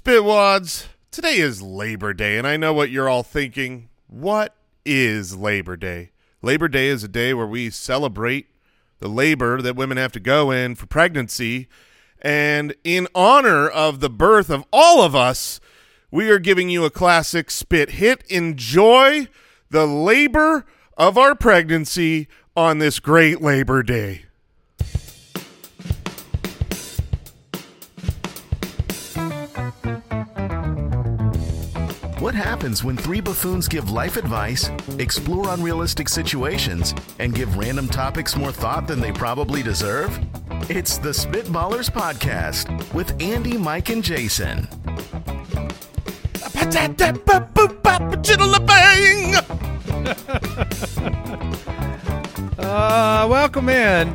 Spitwads, today is Labor Day, and I know what you're all thinking. What is Labor Day? Labor Day is a day where we celebrate the labor that women have to go in for pregnancy, and in honor of the birth of all of us, we are giving you a classic spit hit. Enjoy the labor of our pregnancy on this great Labor Day. What happens when three buffoons give life advice, explore unrealistic situations, and give random topics more thought than they probably deserve? It's the Spitballers Podcast with Andy, Mike, and Jason. Welcome in.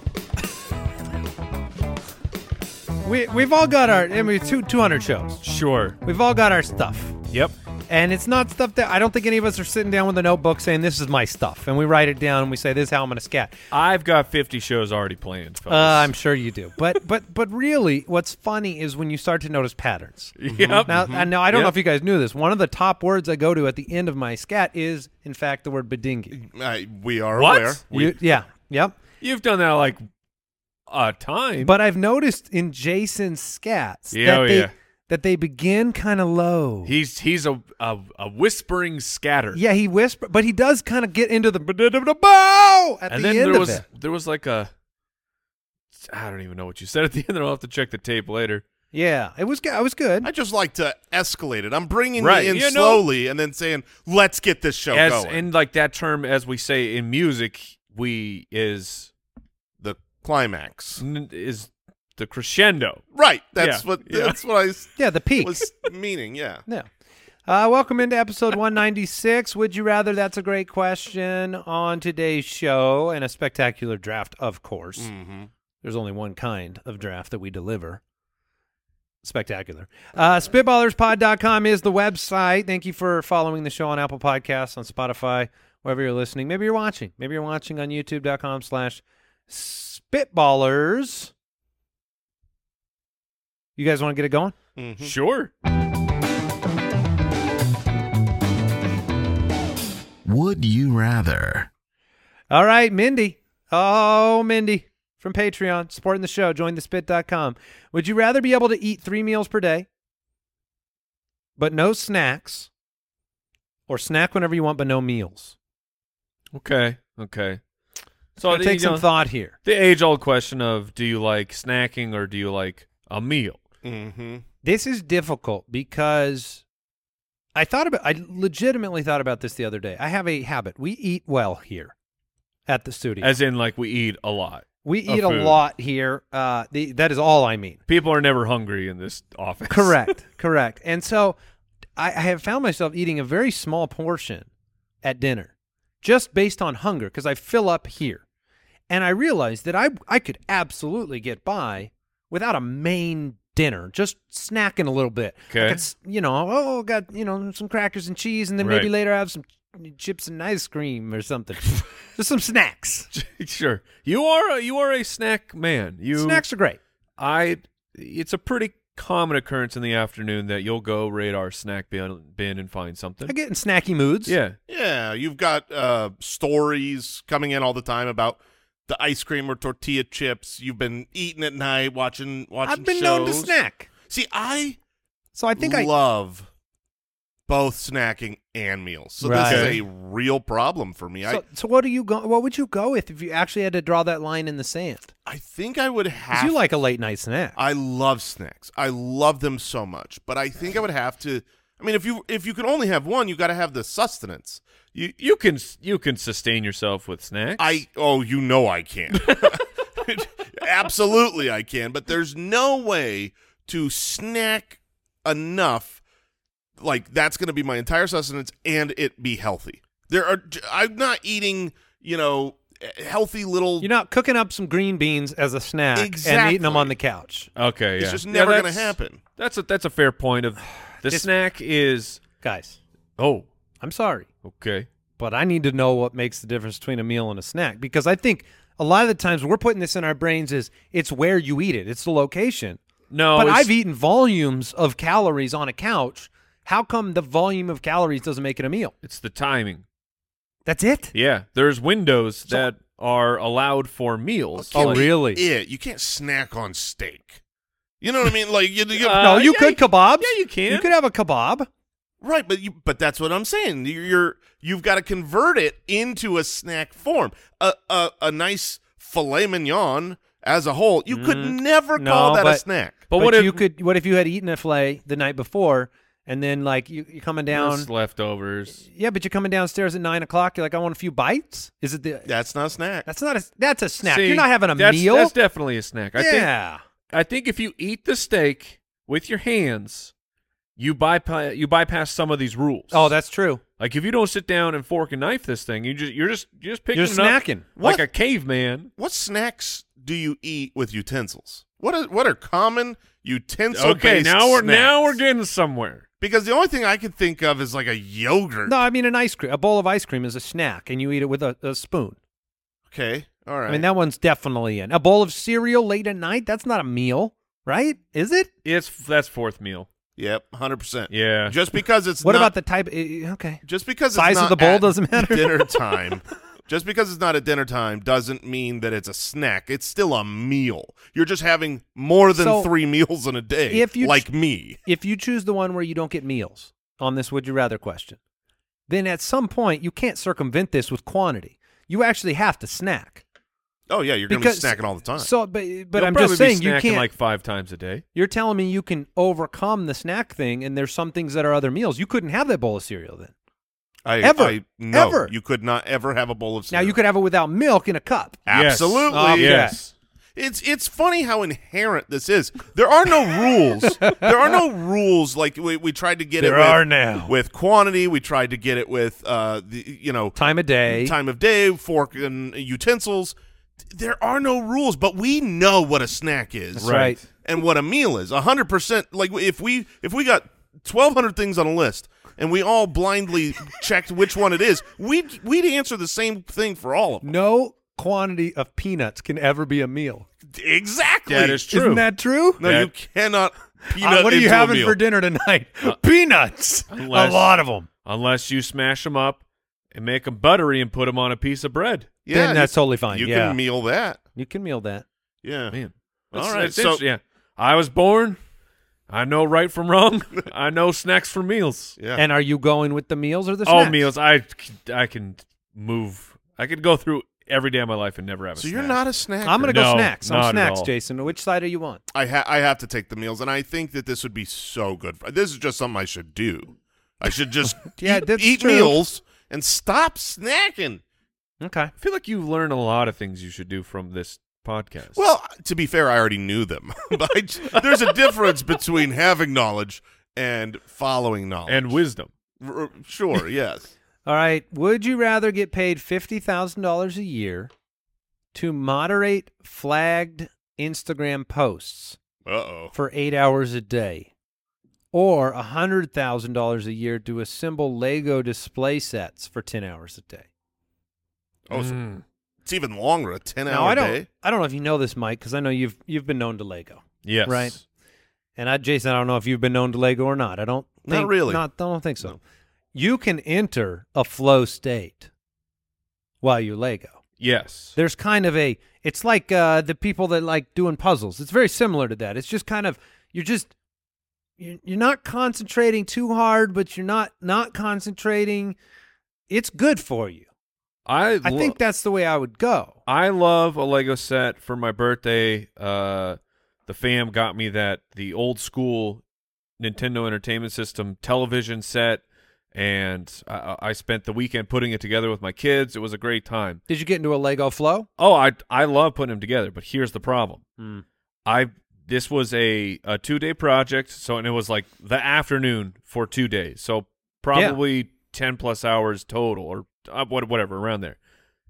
We've all got our, 200 shows. Sure. We've all got our stuff. Yep. And it's not stuff that, I don't think any of us are sitting down with a notebook saying, this is my stuff. And we write it down and we say, this is how I'm going to scat. I've got 50 shows already planned, fellas. I'm sure you do. But really, what's funny is when you start to notice patterns. Yep. Now, I don't know if you guys knew this. One of the top words I go to at the end of my scat is, in fact, the word bedingy. We are What? aware. Yep. You've done that like a time. But I've noticed in Jason's scats that they begin kind of low. He's a whispering scatter. Yeah, he whispers, but he does kind of get into the bow at And the then end of it. there was like a, I don't even know what you said at the end. I'll have to check the tape later. Yeah, it was good. I just like to escalate it. I'm bringing Right. you in You know- slowly and then saying, let's get this show going. And like that term, as we say in music, is The climax. is the crescendo. Right. That's Yeah. what Yeah. that's what I Yeah, the peak. was meaning, yeah. Yeah. Welcome into episode 196. Would you rather? That's a great question on today's show, and a spectacular draft, of course. Mm-hmm. There's only one kind of draft that we deliver. Spectacular. Spitballerspod.com is the website. Thank you for following the show on Apple Podcasts, on Spotify, wherever you're listening. Maybe you're watching. Maybe you're watching on youtube.com/Spitballers. You guys want to get it going? Mm-hmm. Sure. Would you rather? All right, Mindy. Oh, Mindy from Patreon, supporting the show. Join thespit.com. Would you rather be able to eat 3 meals per day, but no snacks, or snack whenever you want, but no meals? Okay. So Take some thought here. The age-old question of, do you like snacking or do you like a meal? Mm-hmm. This is difficult because I legitimately thought about this the other day. I have a habit. We eat well here at the studio. As in, like, we eat a lot. We eat a food. lot here. That is all I mean. People are never hungry in this office. Correct. And so I have found myself eating a very small portion at dinner just based on hunger because I fill up here. And I realized that I could absolutely get by without a main dinner, just snacking a little bit. Okay. Got some crackers and cheese, and then maybe Right. later I have some chips and ice cream or something. Just some snacks. Sure. You are a snack man. Snacks are great. It's a pretty common occurrence in the afternoon that you'll go raid our snack bin and find something. I get in snacky moods. Yeah. Yeah, you've got stories coming in all the time about the ice cream or tortilla chips you've been eating at night, watching I've been shows. known to snack. See, I think love both snacking and meals. So Right. this is a real problem for me. So what would you go with if you actually had to draw that line in the sand? I think I would have. 'Cause you like a late night snack. I love snacks. I love them so much. But I think I would have to. I mean, if you can only have one, you got to have the sustenance. You can sustain yourself with snacks. I can. Absolutely I can. But there's no way to snack enough. Like, that's going to be my entire sustenance and it be healthy. I'm not eating, healthy little. You're not cooking up some green beans as a snack and Exactly. eating them on the couch. Okay, yeah. It's just never Yeah, going to happen. That's a fair point. Of the snack is. Guys, Oh, I'm sorry, okay. but I need to know what makes the difference between a meal and a snack, because I think a lot of the times we're putting this in our brains is it's where you eat it. It's the location. No, But it's- I've eaten volumes of calories on a couch. How come the volume of calories doesn't make it a meal? It's the timing. That's it? Yeah, there's windows that are allowed for meals. Oh, Like- really? Yeah, you can't snack on steak. You know what I mean? Like you No, you yeah, could kebabs. yeah, you can. You could have a kebab. right, but that's what I'm saying. You've got to convert it into a snack form. A nice filet mignon as a whole, you could never call that a snack. But But what what if you had eaten a filet the night before and then like you're coming down? There's leftovers. Yeah, but you're coming downstairs at 9 o'clock. You're like, I want a few bites. Is it the? That's not a snack. That's a snack. See, You're not having a that's, meal. That's definitely a snack. Yeah. I think if you eat the steak with your hands, you bypass some of these rules. Oh, that's true. like if you don't sit down and fork and knife this thing, you're just picking You're it up snacking. like What? a caveman. What snacks do you eat with utensils? What are common utensil? Okay, now we're getting somewhere. because the only thing I could think of is like a yogurt. No, I mean a bowl of ice cream is a snack, and you eat it with a spoon. Okay, all right. I mean, that one's definitely in. A bowl of cereal late at night, that's not a meal, right? Is it? That's fourth meal. Yep, 100%. Yeah. Just because it's What not, about the type? Okay. just because size it's of not the bowl at doesn't matter? Dinner time. Just because it's not at dinner time doesn't mean that it's a snack. It's still a meal. You're just having more than So, 3 meals in a day, if you like me. If you choose the one where you don't get meals on this would you rather question, then at some point you can't circumvent this with quantity. You actually have to snack. Oh yeah, you're going to be snacking all the time. So, but You'll I'm probably just saying be you snacking can't. like 5 times a day. You're telling me you can overcome the snack thing, and there's some things that are other meals. You couldn't have that bowl of cereal then. No, Ever. you could not ever have a bowl of Now cereal. you could have it without milk in a cup. Absolutely. Okay. Yes. It's funny how inherent this is. There are no rules. There are no rules like we tried to get it There with, are now. with quantity. We tried to get it with Time of day. time of day, fork and utensils. There are no rules, but we know what a snack is, That's right. and what a meal is. 100%. Like if we got 1,200 things on a list and we all blindly checked which one it is, we'd answer the same thing for all of them. No quantity of peanuts can ever be a meal. Exactly. That is true. Isn't that true? No, That- you cannot. Peanut what are you into a having meal. for dinner tonight? Peanuts. unless- a lot of them. Unless you smash them up and make them buttery and put them on a piece of bread. Yeah, Then that's totally fine. You yeah. can meal that. You can meal that. Yeah. Man. All That's- right, that's so- interesting. Yeah. I was born. I know right from wrong. I know snacks from meals. Yeah. And are you going with the meals or the snacks? Oh, meals. I can move. I could go through every day of my life and never have a So snack. you're not a snacker. I'm going to go No, snacks. not I'm at snacks, all. Jason. Which side are you on? I have to take the meals, and I think that this would be so good. This is just something I should do. I should just Yeah, that's eat true. meals and stop snacking. Okay. I feel like you learn a lot of things you should do from this podcast. Well, to be fair, I already knew them. But there's a difference between having knowledge and following knowledge. and wisdom. Sure, yes. All right. Would you rather get paid $50,000 a year to moderate flagged Instagram posts Uh-oh. for 8 hours a day, or $100,000 a year to assemble Lego display sets for 10 hours a day? Oh, so Mm. it's even longer, a 10-hour Now, day. I don't know if you know this, Mike, because I know you've been known to Lego. Yes. Right. And Jason, I don't know if you've been known to Lego or not. I don't Not think, really. I don't think so. You can enter a flow state while you Lego. Yes. There's kind of it's like the people that like doing puzzles. It's very similar to that. It's just kind of, you're not concentrating too hard, but you're not concentrating. It's good for you. I think that's the way I would go. I love a Lego set for my birthday. The fam got me the old school Nintendo Entertainment System television set, and I spent the weekend putting it together with my kids. It was a great time. Did you get into a Lego flow? Oh, I love putting them together, but here's the problem. Mm. This was a 2-day project, and it was like the afternoon for 2 days, so probably 10 plus hours total, or whatever around there.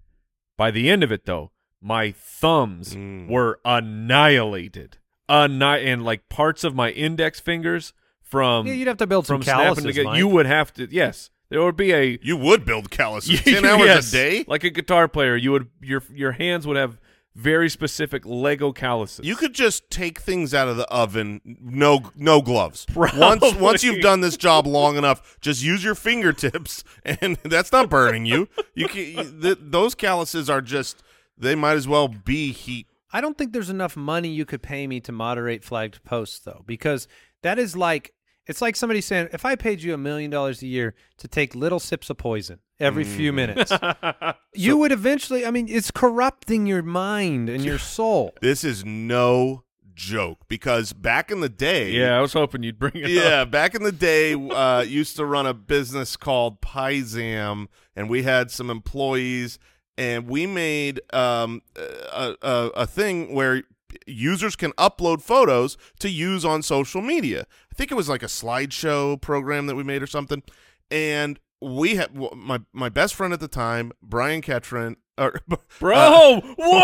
By the end of it, though, my thumbs were annihilated, and like parts of my index fingers from Yeah, you'd have to build some from snapping calluses, together. Mike. You would have to. Yes, there would be a You would build calluses 10 hours Yes. a day? like a guitar player. You would your hands would have very specific Lego calluses. You could just take things out of the oven, no gloves. Probably. Once you've done this job long enough, just use your fingertips, and that's not burning you. Those calluses are just, they might as well be heat. I don't think there's enough money you could pay me to moderate flagged posts, though, because that is like, it's like somebody saying, if I paid you $1 million a year to take little sips of poison every few minutes, you would eventually, I mean, it's corrupting your mind and your soul. This is no joke, because back in the day, Yeah, I was hoping you'd bring it up. back in the day, used to run a business called Pizam, and we had some employees, and we made a thing where users can upload photos to use on social media. I think it was like a slideshow program that we made or something. And we had my best friend at the time, Brian Ketron. Bro,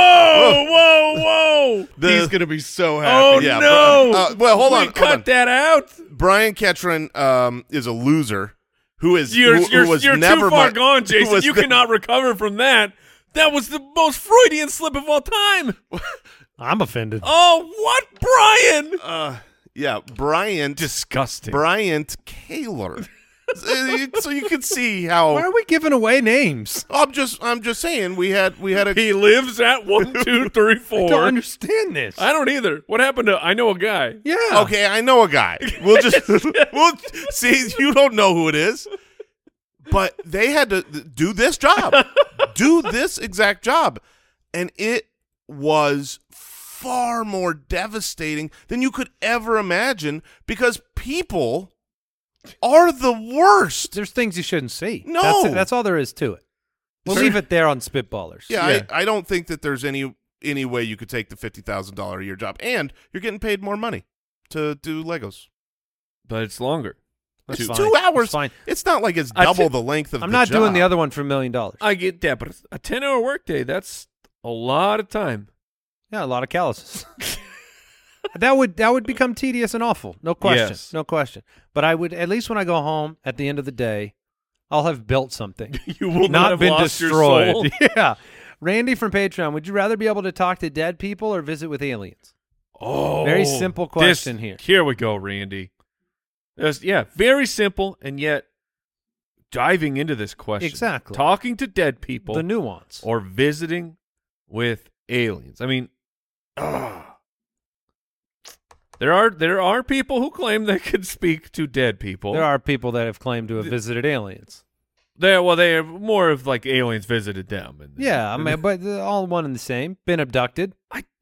whoa. He's going to be so happy. Oh, Yeah, no. Well, hold on. Cut that out. Brian Ketron is a loser who is You're never too far gone, Jason. You cannot recover from that. That was the most Freudian slip of all time. I'm offended. Oh, what, Brian? Yeah, Bryant. Disgusting. Bryant Kaler. So you can see how. Why are we giving away names? I'm just saying we had a. He lives at 1, 2, 3, 4. I don't understand this. I don't either. What happened to? I know a guy. Yeah. Okay, I know a guy. We'll see. You don't know who it is, but they had to do this job, do this exact job, and it was far more devastating than you could ever imagine, because people are the worst. There's things you shouldn't see. No. That's all there is to it. We'll leave it there on Spitballers. Yeah. I don't think that there's any way you could take the $50,000 a year job, and you're getting paid more money to do Legos. But it's longer. That's 2 fine. hours. That's fine. It's not like it's double the length of I'm the not job. doing the other one for $1 million. I get that, but a 10-hour workday, that's a lot of time. Yeah, a lot of calluses. That would become tedious and awful. No question. Yes. No question. But I would, at least when I go home at the end of the day, I'll have built something. You will not have been lost destroyed. your soul. Yeah. Randy from Patreon, would you rather be able to talk to dead people or visit with aliens? Oh, Very simple question here. Here we go, Randy. Very simple, and yet diving into this question. Exactly. Talking to dead people. The nuance. Or visiting with aliens. I mean, there are people who claim they can speak to dead people. There are people that have claimed to have visited aliens. They are more of like aliens visited them. Yeah, I mean, but they're all one and the same. Been abducted.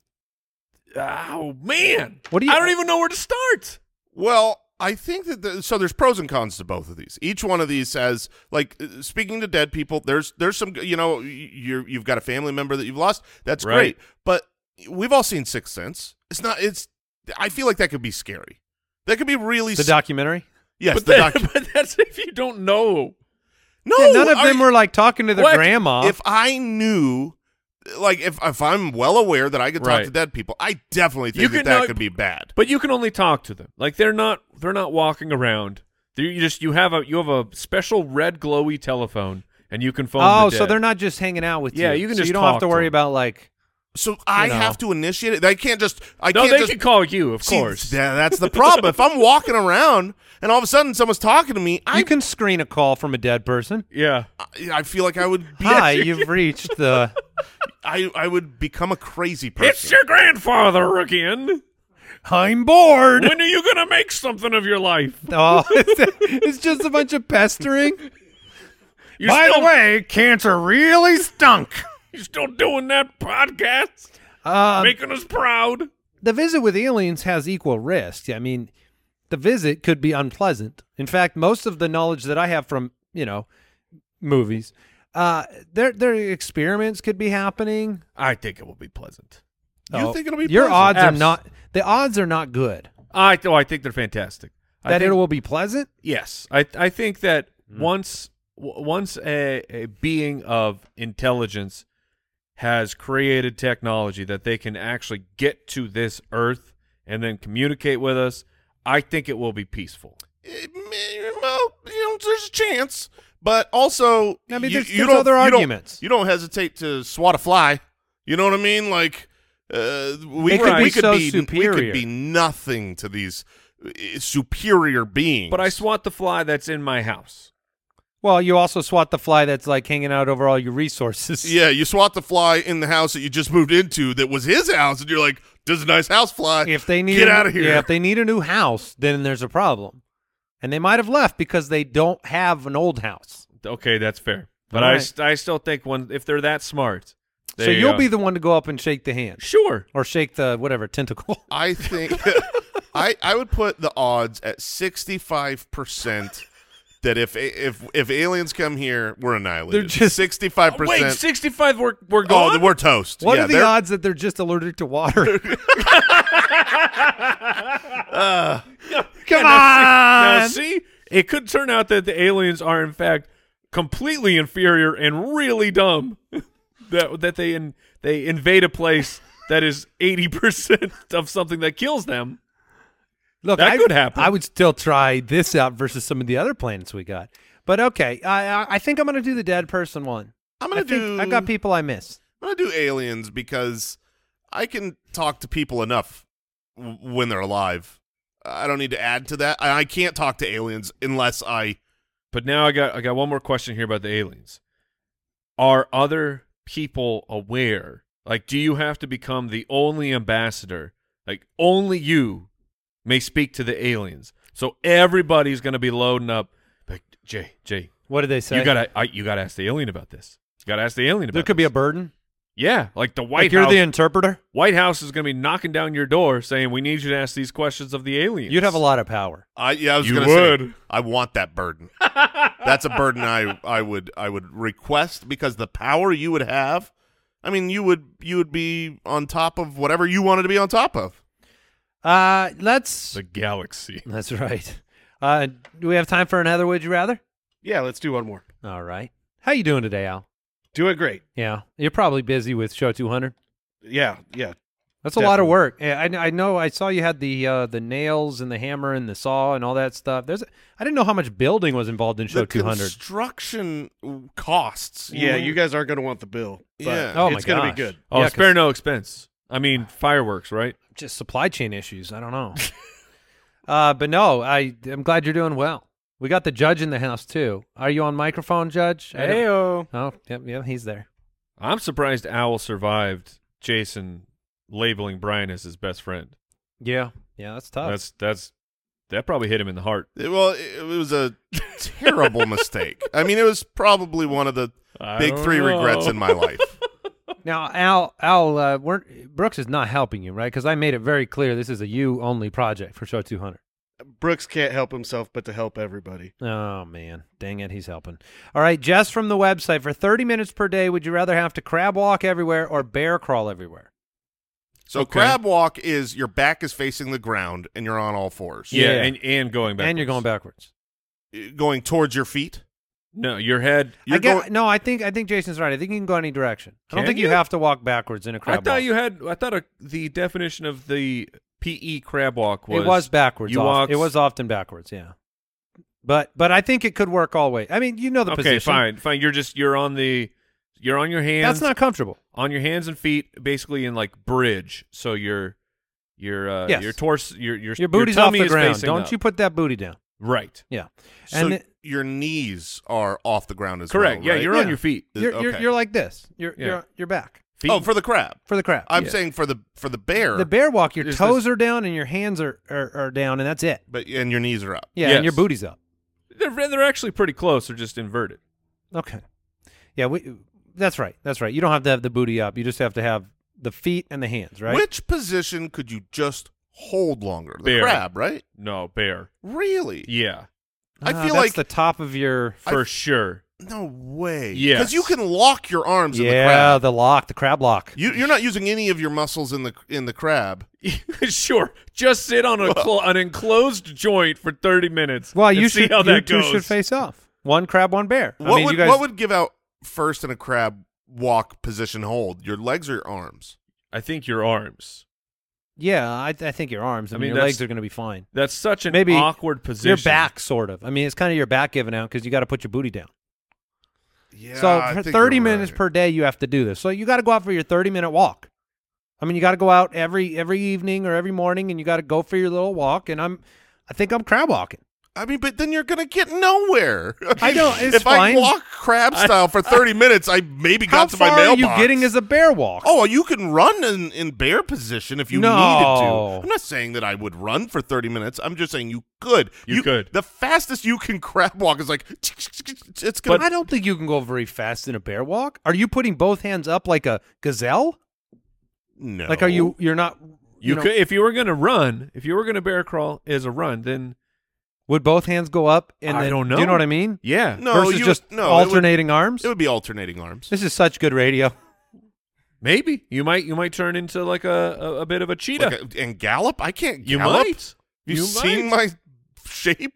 Oh man, What do you? I don't even know where to start. Well, I think that so there's pros and cons to both of these. Each one of these has, like, speaking to dead people, there's some, you've got a family member that you've lost. That's Right. great. But we've all seen Sixth Sense. I feel like that could be scary. That could be really The documentary? Yes, But that's if you don't know. No, Yeah, none of them were like talking to their What? grandma. If I knew, like, if I'm well aware that I could talk Right. to dead people, I definitely You think can that could be bad. But you can only talk to them. Like they're not walking around. You have a special red glowy telephone, and you can phone. oh, the so dead. they're not just hanging out with you. Yeah, you can so just you don't have talk to to worry them. about like. So I know. have to initiate it. I can't just. No, they can call you, of See, course. Yeah, that's the problem. If I'm walking around and all of a sudden someone's talking to me, You can screen a call from a dead person. Yeah. I feel like I would be. Hi, you've reached the. I would become a crazy person. It's your grandfather again. I'm bored. When are you gonna make something of your life? Oh, it's just a bunch of pestering. You By still, the way, cancer really stunk. you still doing that podcast? Making us proud. The visit with aliens has equal risks. I mean, the visit could be unpleasant. In fact, most of the knowledge that I have from, movies, their experiments could be happening. I think it will be pleasant. You think it'll be your pleasant? odds are not the odds are not good. I think they're fantastic. That it will be pleasant. Yes, I think that once a being of intelligence has created technology that they can actually get to this Earth and then communicate with us, I think it will be peaceful. Well, there's a chance, but also I mean, you there's don't, other you don't- arguments. You don't hesitate to swat a fly You know what I mean? Like we It could be so we superior. could be nothing to these superior beings. But I swat the fly that's in my house. Well, you also swat the fly that's like hanging out over all your resources. Yeah, you swat the fly in the house that you just moved into that was his house, and you're like, "There's a nice house fly. If they need Get out of here." Yeah, if they need a new house, then there's a problem. And they might have left because they don't have an old house. Okay, that's fair. But All right. I still think if they're that smart. So you'll be the one to go up and shake the hand. Sure. Or shake the whatever tentacle. I think I would put the odds at 65% that if aliens come here, we're annihilated. They're just 65%. Wait, 65 we're Oh, gone? we're toast. What Yeah, are the they're- odds that they're just allergic to water? Come Now, on! see, it could turn out that the aliens are in fact completely inferior and really dumb. that they invade a place that is 80% of something that kills them. Look, That could happen. I would still try this out versus some of the other planets we got. But okay, I think I'm going to do the dead person one. I got people I miss. I'm gonna do aliens because I can talk to people enough when they're alive. I don't need to add to that. I can't talk to aliens unless I. But now I got one more question here about the aliens. Are other people aware? Like, do you have to become the only ambassador? Like, only you may speak to the aliens. So everybody's going to be loading up. Like, Jay, What did they say? you gotta ask the alien about this. You gotta ask the alien about. There could be a this. burden. Yeah, like the Like White you're House. the interpreter. White House is going to be knocking down your door saying, "We need you to ask these questions of the aliens." You'd have a lot of power. I was You gonna would. say I want that burden. That's a burden I would request because the power you would have. I mean, you would be on top of whatever you wanted to be on top of. Let's. The galaxy. That's right. Do we have time for another Would You Rather? Yeah, let's do one more. All right. How you doing today, Al? Doing great. Yeah, you're probably busy with Show 200. Yeah. That's a lot of Definitely. work. Yeah, I know. I saw you had the nails and the hammer and the saw and all that stuff. I didn't know how much building was involved in Show The 200. construction costs. Yeah, you guys aren't going to want the bill. But Yeah. Oh, my it's going to gosh. be good. Oh, Yeah, spare 'cause- no expense. I mean, fireworks, right? Just supply chain issues. I don't know. But no, I'm glad you're doing well. We got the judge in the house too. Are you on microphone, Judge? I don't- Heyo. Oh, yep, he's there. I'm surprised Owl survived Jason labeling Brian as his best friend. Yeah, that's tough. That probably hit him in the heart. It was a terrible mistake. I mean, it was probably one of the I big don't 3 know. regrets in my life. Now, Al, Brooks is not helping you, right? Because I made it very clear this is a you-only project for Show 200. Brooks can't help himself but to help everybody. Oh, man. Dang it, he's helping. All right, Jess from the website. For 30 minutes per day, would you rather have to crab walk everywhere or bear crawl everywhere? So Okay. crab walk is your back is facing the ground and you're on all fours. Yeah. and going back. And you're going backwards. Going towards your feet. No, your head. You're No, I think Jason's right. I think you can go any direction. I don't Can think you you? have to walk backwards in a I crab thought walk. you had. I thought the definition of the PE crab walk was It was backwards. You It was often backwards, yeah. But I think it could work all ways. I mean, you know the okay. position. Fine. You're on your hands. That's not comfortable. on your hands and feet, basically in like bridge. So your Yes. torso, your Your booty's off tummy the is ground. facing Don't up. you put that booty down. Right. Yeah. So And it- your knees are off the ground as Correct. well, Yeah, right? you're on your feet. you're like this. You're Yeah. you're back Feet. Oh, for the crab. for the crab. I'm Yeah. saying for the bear. The bear walk, your Is toes are down and your hands are down, and that's it. and your knees are up. Yeah, Yes. and your booty's up. They're actually pretty close. They're just inverted. Okay. Yeah, that's right. That's right. You don't have to have the booty up. You just have to have the feet and the hands, right? Which position could you just hold longer? The Bear. crab, right? No, bear. Really? Yeah, I feel that's like the top of your. for sure. no way. Yes. Because you can lock your arms in the Yeah, crab. the crab lock. You're not using any of your muscles in the crab. Sure. Just sit on an enclosed joint for 30 minutes. Well, and you see should. how You that two goes. should face off. One crab, one bear. What would give out first in a crab walk position hold? Your legs or your arms? I think your arms. Yeah, I think your arms. I mean, mean, your that's- legs are going to be fine. That's such an Maybe awkward position. Your back, sort of. I mean, it's kind of your back giving out because you got to put your booty down. Yeah, So I for think 30 you're minutes right. per day, you have to do this. So you got to go out for your 30-minute walk. I mean, you got to go out every evening or every morning, and you got to go for your little walk. And I think I'm crab walking. I mean, but then you're gonna get nowhere. I know, it's if fine. I walk crab style for 30 minutes, I maybe How got to my far are mailbox. you getting as a bear walk? Oh, you can run in bear position if you No. needed to. I'm not saying that I would run for 30 minutes. I'm just saying you could. You could. The fastest you can crab walk is like it's gonna. But I don't think you can go very fast in a bear walk. Are you putting both hands up like a gazelle? no. Like, you're not. You know, could, if you were going to run, if you were going to bear crawl as a run, then would both hands go up? And I then, don't Do you know. know what I mean? yeah. No, Versus you- just no, alternating arms. It would be alternating arms. This is such good radio. Maybe you might turn into like a bit of a cheetah. Like and gallop? I can't You gallop. might. Have you You seen might. my shape?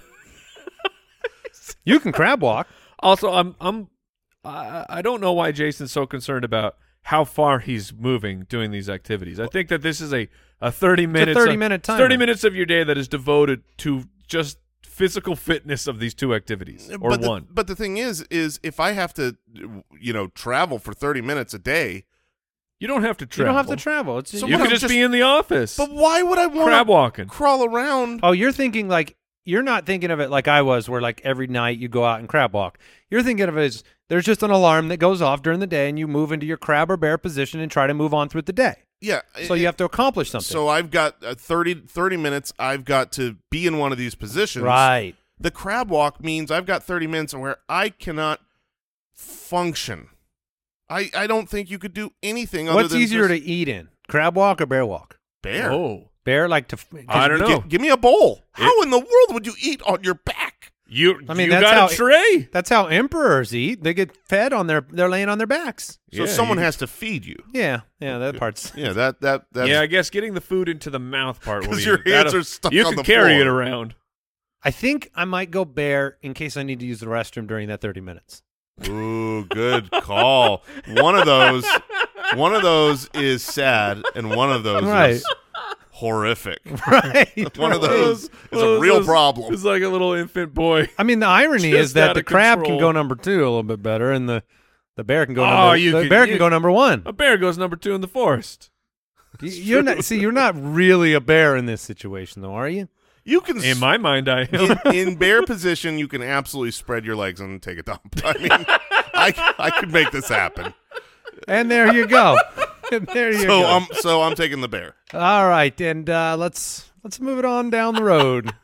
You can crab walk. Also, I don't know why Jason's so concerned about how far he's moving doing these activities. I think that this is a 30 minutes 30-minute timer. 30 minutes of your day that is devoted to just physical fitness of these two activities or one. But the thing is if I have to, travel for 30 minutes a day, You don't have to You travel. don't have to travel. It's So You what, could I'm just be in the office. but why would I want crab to walking. crawl around? Oh, you're thinking like you're not thinking of it like I was, where like every night you go out and crab walk. You're thinking of it as there's just an alarm that goes off during the day, and you move into your crab or bear position and try to move on through the day. Yeah. So you have to accomplish something. So I've got 30 minutes. I've got to be in one of these positions. right. The crab walk means I've got 30 minutes where I cannot function. I don't think you could do anything other What's than easier just to eat in, crab walk or bear walk? bear. Oh. Bear like to. I don't know. Give me a bowl. How in the world would you eat on your back? You I mean, you that's got how- a tray. That's how emperors eat. They get fed on they're laying on their backs. So Yeah, someone you- has to feed you. Yeah, that part's. Yeah, that's Yeah, I guess getting the food into the mouth part will 'Cause be your hands that'll- are stuck You on can the carry floor. it around. I think I might go bear in case I need to use the restroom during that 30 minutes. Ooh, good call. One of those is sad, and one of those Right. is horrific. Right. One of those is One a of real those problem. It's like a little infant boy. I mean, the irony Just is that out the of crab control. can go number 2 a little bit better, and the bear can go Oh, number. you The can- bear you- can go number 1. A bear goes number 2 in the forest. You're not. See, you're not really a bear in this situation, though, are you? You can In my mind, I am. in bear position, you can absolutely spread your legs and take a dump. I mean, I could make this happen. And there you go. And there you go. So I'm taking the bear. All right, and let's move it on down the road.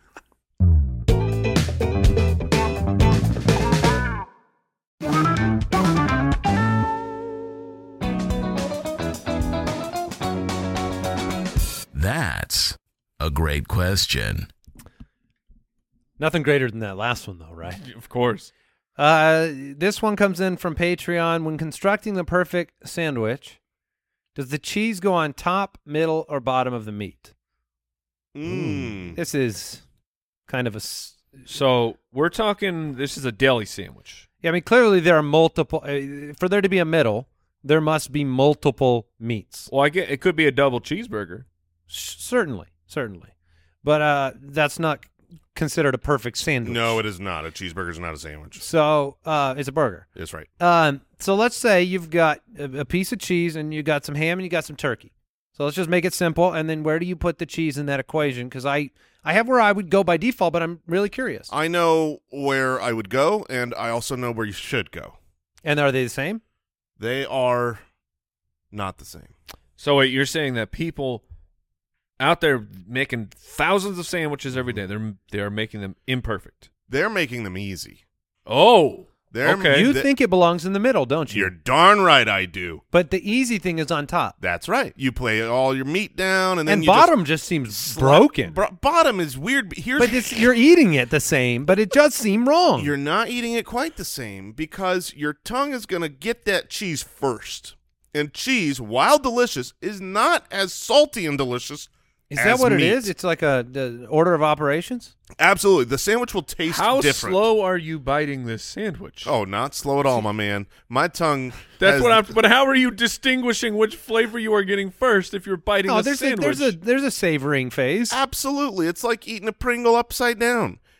That's a great question. Nothing greater than that last one, though, right? Of course. This one comes in from Patreon. When constructing the perfect sandwich, does the cheese go on top, middle, or bottom of the meat? Mm. This is kind of a. So we're talking. This is a deli sandwich. Yeah, I mean, clearly there are multiple. For there to be a middle, there must be multiple meats. Well, I get it could be a double cheeseburger. Certainly. But that's not considered a perfect sandwich. No, it is not. A cheeseburger is not a sandwich. So it's a burger. That's right. So let's say you've got a piece of cheese and you got some ham and you got some turkey. So let's just make it simple. And then where do you put the cheese in that equation? Because I have where I would go by default, but I'm really curious. I know where I would go, and I also know where you should go. And are they the same? They are not the same. So wait, you're saying that people out there making thousands of sandwiches every day, they're making them imperfect. They're making them easy. Oh, They're okay. You they- think it belongs in the middle, don't you? You're darn right I do. But the easy thing is on top. That's right. You play all your meat down, and then And you bottom just seems broken. Bottom is weird. Here's But you're eating it the same, but it does seem wrong. You're not eating it quite the same because your tongue is going to get that cheese first. And cheese, while delicious, is not as salty and delicious Is as that what meat. it is? It's like the order of operations? Absolutely. The sandwich will taste how different. slow are you biting this sandwich? Oh, not slow at all, my man. My tongue That's has- what I'm. But how are you distinguishing which flavor you are getting first if you're biting No, a there's sandwich? a savoring phase. Absolutely. It's like eating a Pringle upside down.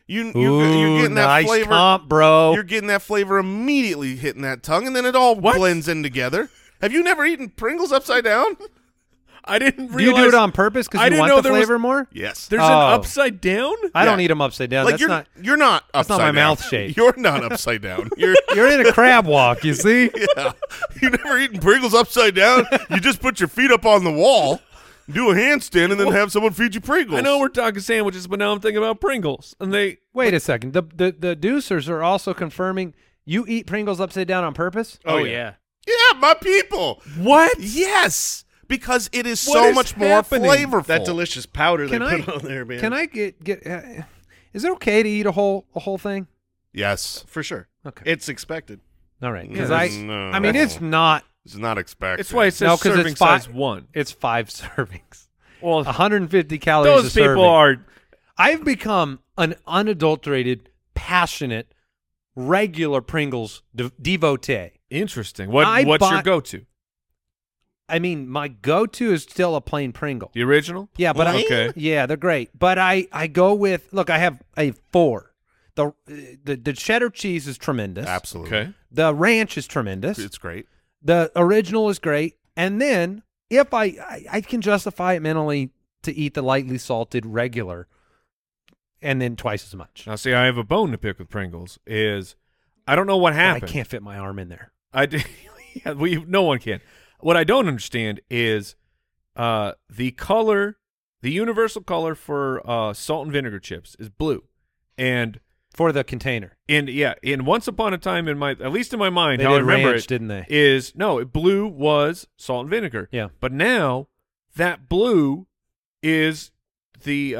You're Ooh, getting that nice flavor. comp, bro. You're getting that flavor immediately hitting that tongue, and then it all blends in together. Have you never eaten Pringles upside down? I didn't Do you realize. do it on purpose because I you didn't want know the there was- flavor more? Yes. There's Oh. an upside down? I don't Yeah. eat them upside down. Like That's you're not. you're not that's not upside my down. mouth shape. You're not upside down. You're You're in a crab walk. You see? yeah. You've never eaten Pringles upside down. You just put your feet up on the wall, do a handstand, and then have someone feed you Pringles. I know we're talking sandwiches, but now I'm thinking about Pringles. And they. Wait a second. The Deucers are also confirming you eat Pringles upside down on purpose. Oh, yeah. Yeah, my people. What? Yes, because it is What so is much happening? more flavorful. That delicious powder they Can I- put on there, man. Can I get? Is it okay to eat a whole thing? Yes. For sure. Okay. It's expected. All right. Because No. I mean, it's not. It's not expected. It's why it says No, 'cause serving it's fi- size 1. It's 5 servings. Well, 150 calories. those a people serving. are. I've become an unadulterated, passionate, regular Pringles devotee. Interesting. I What's your bought- go-to? I mean, my go-to is still a plain Pringle. The original? Yeah, but Okay. yeah, they're great. But I go with look. I have a 4. The cheddar cheese is tremendous. Absolutely. Okay. The ranch is tremendous. It's great. The original is great. And then if I can justify it mentally to eat the lightly salted regular, and then twice as much. Now, see, I have a bone to pick with Pringles. Is I don't know what I happened. can't fit my arm in there. Yeah, no one can. What I don't understand is the color, the universal color for salt and vinegar chips is blue, and For the container. in once upon a time at least in my mind, They how I did remember ranch, it didn't they? is blue was salt and vinegar. Yeah. But now that blue is the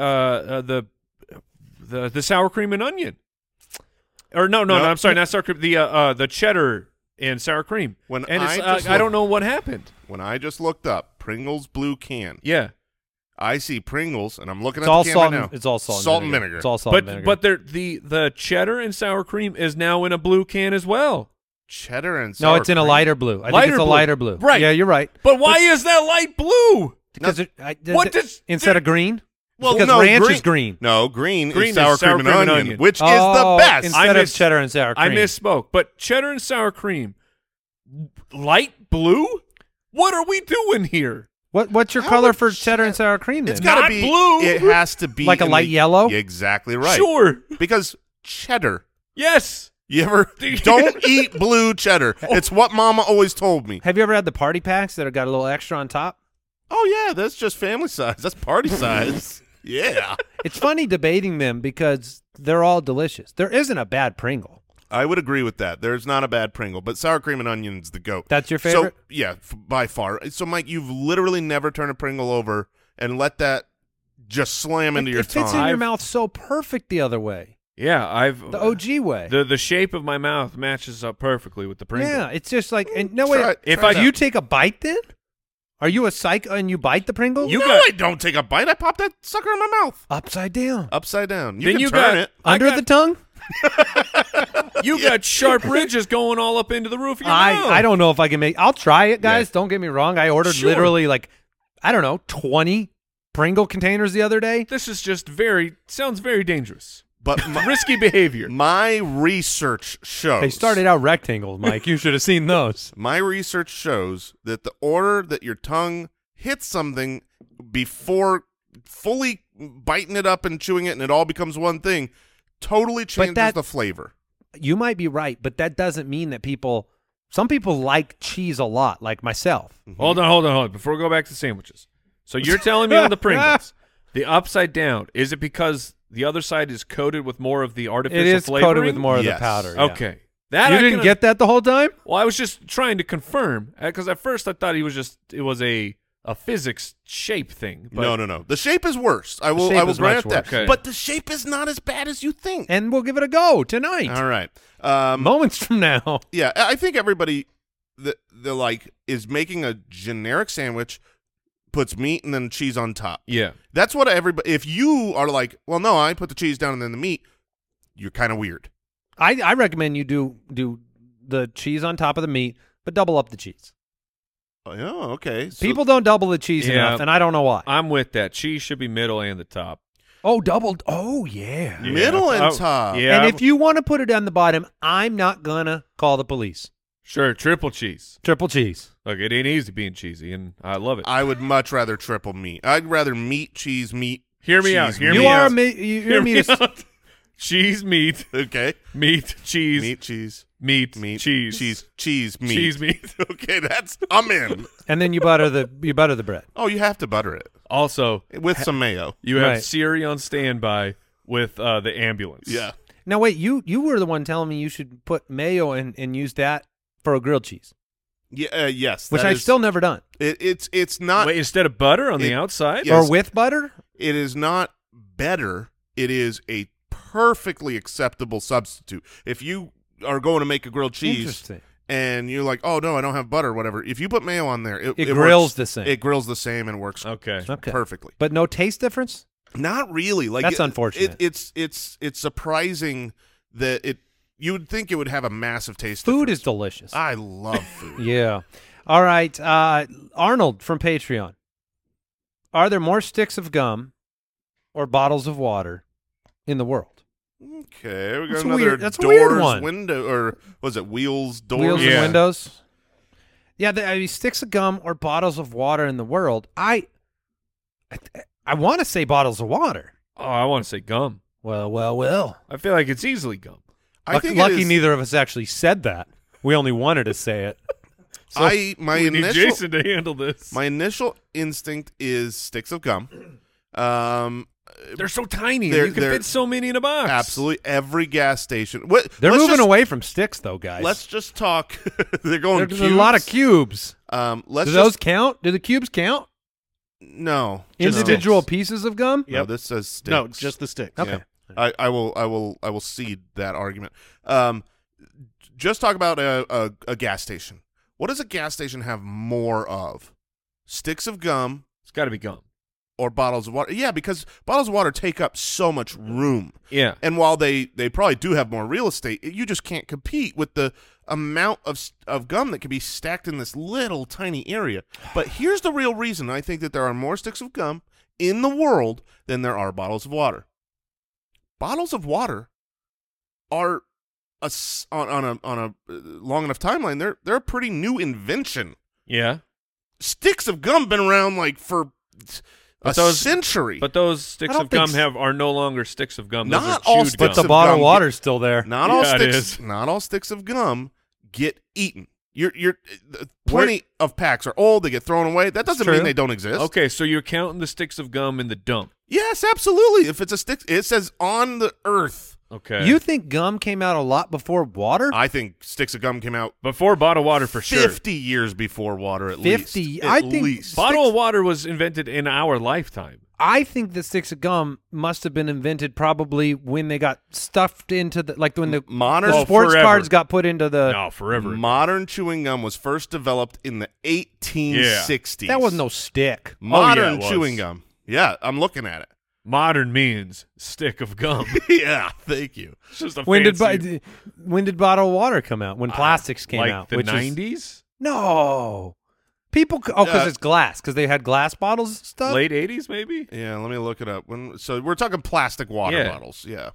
sour cream and onion. Or no, I'm sorry, not sour cream. The cheddar and sour cream. When and I it's, just I don't know what happened. When I just looked up Pringles blue can, Yeah. I see Pringles, and I'm looking It's at all the can salt. right now. It's all salt. Salt and vinegar. It's all salt and vinegar. But the cheddar and sour cream is now in a blue can as well. Cheddar and sour no, it's in a cream. lighter blue. I think Lighter it's a blue. lighter blue. Right. Yeah, you're right. But why is that light blue? Because What does- instead of green? Well, because no, ranch green- is green. No, green Green is sour cream and onion, which is the Oh, best. Instead I of cheddar and sour cream. I misspoke. But cheddar and sour cream, light blue? What are we doing here? What's your How color would for cheddar and sour cream then? It's got to Not be blue. It has to be Like a in light the- yellow? Yeah, exactly right. Sure. Because cheddar. Yes. You ever don't eat blue cheddar. It's what Mama always told me. Have you ever had the party packs that have got a little extra on top? Oh yeah, that's just family size. That's party size. Yeah. It's funny debating them because they're all delicious. There isn't a bad Pringle. I would agree with that. There's not a bad Pringle, but sour cream and onion's the goat. That's your favorite? So, yeah, by far. So, Mike, you've literally never turned a Pringle over and let that just slam into your It fits in tongue. your mouth so perfect the other way. Yeah, I've The OG way. the shape of my mouth matches up perfectly with the Pringle. Yeah, it's just like and no Try way. it. If Try I- it Do out. you take a bite then? Are you a psycho and you bite the Pringle? No, I don't take a bite. I pop that sucker in my mouth. Upside down. Upside down. You Then can you turn got- it. I Under got- the tongue? You got sharp ridges going all up into the roof of your mouth. I don't know if I can make I'll try it, guys. Yeah. Don't get me wrong. I ordered Sure. literally like I don't know, 20 Pringle containers the other day. This is just sounds very dangerous. But my, Risky behavior. my research shows. They started out rectangles, Mike. You should have seen those. My research shows that the order that your tongue hits something before fully biting it up and chewing it and it all becomes one thing totally changes that- the flavor. You might be right, but that doesn't mean that some people like cheese a lot, like myself. Hold on. Before we go back to sandwiches. So you're telling me on the Pringles, the upside down, is it because the other side is coated with more of the artificial It is flavoring? coated with more of the Yes. powder. yeah. Okay. That You I didn't can- get that the whole time? Well, I was just trying to confirm because at first I thought it was a physics shape thing. But No. The shape is worse. I will shape I is will grant much that. worse. Okay. But the shape is not as bad as you think. And we'll give it a go tonight. All right. Moments from now. Yeah, I think everybody the like is making a generic sandwich, puts meat and then cheese on top. Yeah. That's what everybody. If you are like, well, no, I put the cheese down and then the meat, you're kind of weird. I recommend you do the cheese on top of the meat, but double up the cheese. Oh, okay. So People don't double the cheese Yeah. enough, and I don't know why. I'm with that. Cheese should be middle and the top. Oh, doubled. Oh, yeah. Yeah. Middle and Oh, top. Yeah. And if you want to put it on the bottom, I'm not gonna call the police. Sure, triple cheese. Triple cheese. Look, it ain't easy being cheesy, and I love it. I would much rather triple meat. I'd rather meat, cheese, meat. Hear me out. cheese, Hear meat. me You are out. a meat. You're a meat. Cheese, meat, Okay. meat, cheese, Meat, cheese, meat, meat, cheese, cheese, meat. cheese, meat. Okay, I'm in. And then you butter the bread. Oh, you have to butter it Also, with some mayo. you have Right. Siri on standby with the ambulance. Yeah. Now wait, you were the one telling me you should put mayo and use that for a grilled cheese, Yeah. Yes. which that I've is- still never done. It's not. Wait, instead of butter on It- the outside? Yes. Or with butter. It is not better. It is a perfectly acceptable substitute. If you are going to make a grilled cheese Interesting. and you're like, oh no, I don't have butter, whatever. If you put mayo on there, it grills works- the same. It grills the same and works Okay. Okay. perfectly. But no taste difference. Not really. Like That's unfortunate. It's surprising that it. You would think it would have a massive taste. Food difference. is delicious. I love food. Yeah. All right. Arnold from Patreon. Are there more sticks of gum or bottles of water in the world? Okay, we got That's another weird. That's a doors, weird one. window, or was it wheels, doors? Wheels Yeah. and windows. Yeah, sticks of gum or bottles of water in the world. I want to say bottles of water. Oh, I want to say gum. Well. I feel like it's easily gum. I think it Lucky is- neither of us actually said that. We only wanted to say it. My We need initial Jason to handle this. my initial instinct is sticks of gum. They're so tiny. They're- You can they're- fit so many in a box. Absolutely every gas station. They're let's moving just- away from sticks, though, guys. Let's just talk. They're going. There's a lot of cubes. cubes. Let's Do just those count? Do the cubes count? no just Individual sticks. pieces of gum? No, this says sticks. No, just the sticks. Okay. Yeah. I will cede that argument. Just talk about a gas station. What does a gas station have more of? Sticks of gum It's got to be gum. or bottles of water? Yeah, because bottles of water take up so much room. Yeah. And while they probably do have more real estate, you just can't compete with the amount of gum that can be stacked in this little tiny area. But here's the real reason I think that there are more sticks of gum in the world than there are bottles of water. Bottles of water are on a long enough timeline. They're a pretty new invention. Yeah. Sticks of gum been around like for a century. But those sticks I of don't gum think are no longer sticks of gum. Those Not are all chewed sticks But the of bottle gum of water's still there. Not all Yeah, it sticks. is. Not all sticks of gum get eaten. You're plenty of packs are old. They get thrown away. That doesn't True. mean they don't exist. Okay, so you're counting the sticks of gum in the dump. Yes, absolutely. If it's a stick, it says on the earth. Okay. You think gum came out a lot before water? I think sticks of gum came out Before bottled water for sure. 50 years before water. At 50? least. I At think least. Bottle of water was invented in our lifetime. I think the sticks of gum must have been invented probably when they got stuffed into the when the Modern- the sports forever. cards got put into the. No, forever. Modern chewing gum was first developed in the 1860s. That was no stick. modern it was. chewing gum. Yeah, I'm looking at it. Modern means stick of gum. Yeah, thank you. It's just a When fancy, did bottled water come out? When plastics came like out? the which is- 90s? No. People. Because it's glass. Because they had glass bottles and stuff. Late 80s, maybe? Yeah, let me look it up. So we're talking plastic water Yeah. bottles. Yeah.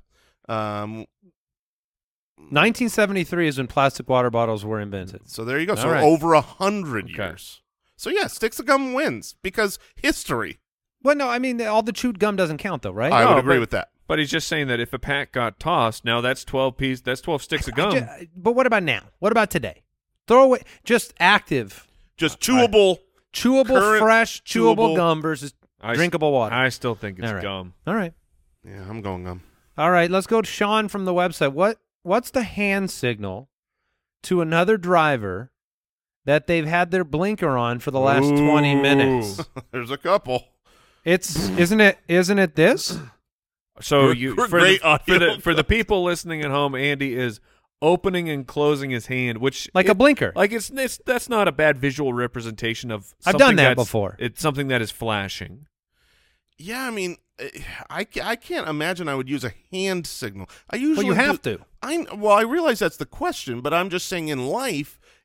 1973 is when plastic water bottles were invented. So there you go. All So right. over 100 Okay. years. So yeah, sticks of gum wins because history. Well, no, I mean all the chewed gum doesn't count though, right? I No, would agree but- with that. But he's just saying that if a pack got tossed, now that's 12 sticks of gum. But what about now? What about today? Throw away just active, Just chewable. chewable, Current fresh, chewable chewable- gum versus I- drinkable water. I still think it's All right. gum. All right. Yeah, I'm going gum. All right, let's go to Sean from the website. What's the hand signal to another driver that they've had their blinker on for the last 20 minutes? There's a couple. Isn't it this? So We're great audio. for the people listening at home, Andy is opening and closing his hand, which Like a blinker. Like it's that's not a bad visual representation of. I've something done that that's- before. It's something that is flashing. Yeah, I mean, I can't imagine I would use a hand signal. I usually Well, you have to. I realize that's the question, but I'm just saying in life,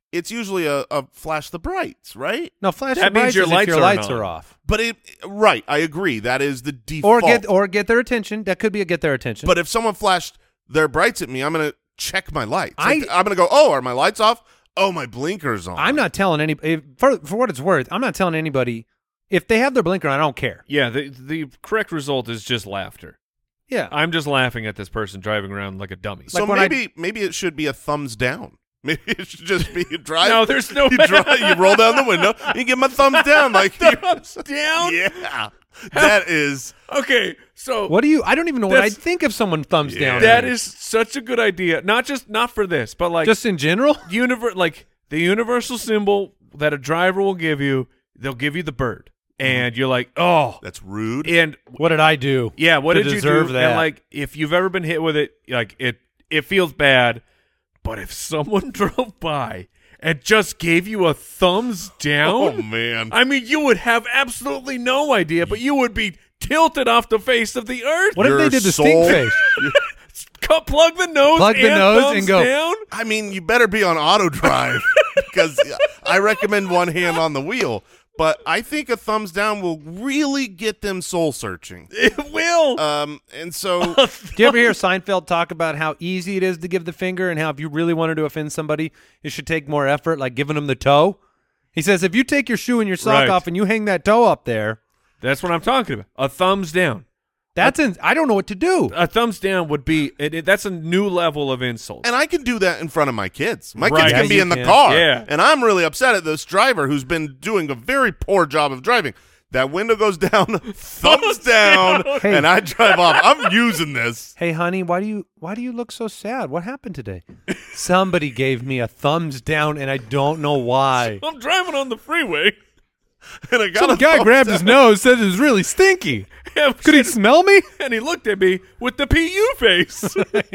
it's usually a flash the brights, right? No, flash That the means brights your is if lights your aren't lights on. are off. But right, I agree. That is the default. Or get their attention. That could be a get their attention. But if someone flashed their brights at me, I'm going to check my lights. I'm I- going to go, oh, are my lights off? Oh, my blinker's on. I'm not telling anybody, for what it's worth, I'm not telling anybody, if they have their blinker on, I don't care. Yeah, the correct result is just laughter. Yeah. I'm just laughing at this person driving around like a dummy. So Like when maybe it should be a thumbs down. Maybe it should just be you drive. No, there's no you, you roll down the window. You give them a thumbs down. Like Thumbs down? Yeah, that is. Okay, so What do you, I don't even know what I'd That's- think if someone thumbs down. that at me. is such a good idea. Not for this, but like Just in general? like the universal symbol that a driver will give you. They'll give you the bird, and you're like, oh, That's rude. and What did I do? yeah, what to did you deserve do? that? And like, if you've ever been hit with it, like it feels bad. But if someone drove by and just gave you a thumbs down, Oh man. I mean, you would have absolutely no idea, but you would be tilted off the face of the earth. What if Your they did the soul- stink face? Plug the nose, Plug the and nose thumbs and go. down? I mean, you better be on auto drive because I recommend one hand on the wheel. But I think a thumbs down will really get them soul searching. It will. And so Do you ever hear Seinfeld talk about how easy it is to give the finger and how if you really wanted to offend somebody, it should take more effort, like giving them the toe? He says if you take your shoe and your sock Right. off and you hang that toe up there, That's what I'm talking about. A thumbs down. I don't know what to do. A thumbs down would be that's a new level of insult. and I can do that in front of my kids. My Right. kids Yeah, can be you in the can. car. Yeah. And I'm really upset at this driver who's been doing a very poor job of driving. That window goes down, thumbs down, Hey. and I drive off. I'm using this. Hey, honey, why do you look so sad? What happened today? Somebody gave me a thumbs down, and I don't know why. I'm driving on the freeway. And I got Some a guy thumbs grabbed his down. nose, said it was really stinky. Could he smell me? And he looked at me with the PU face.